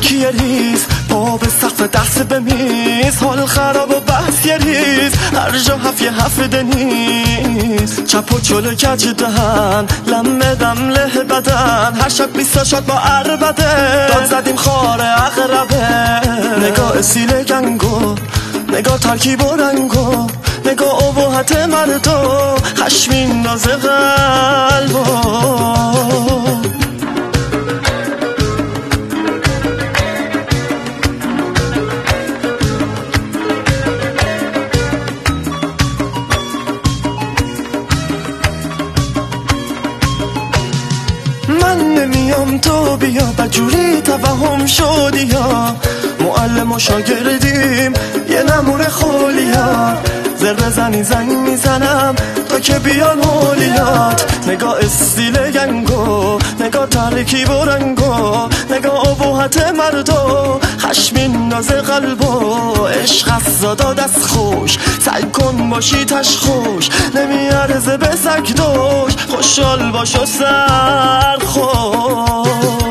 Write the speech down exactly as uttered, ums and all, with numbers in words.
ترکی ریز، پا به سقف دست به میز، حال خراب و بحث یه ریز، هر جا هفت یه هفته نیست. چپ و چلو کج دهن، لمه دم له بدن، هر شب بیستا شاد با عربده، داد زدیم خاره اغربه. نگاه سیل گنگو، نگاه ترکیب و رنگو، نگاه ابهت مردو، خشمین ناز قلبو. من نمیام تو بیا، بجوری توهم شدی یا معلم و شاگردیم یه نمور خولیا. ذره زنی زنگ میزنم تا که بیان حولیات. نگاه استیل گنگو، نگاه ترکیب و رنگو، نگاه ابهت مردو، خشمین ناز قلبو. عشق از زادا دست خوش، سعی کن باشی تش خوش، نمیارزه به سگ دوش، خوشحال باش و سر خوش.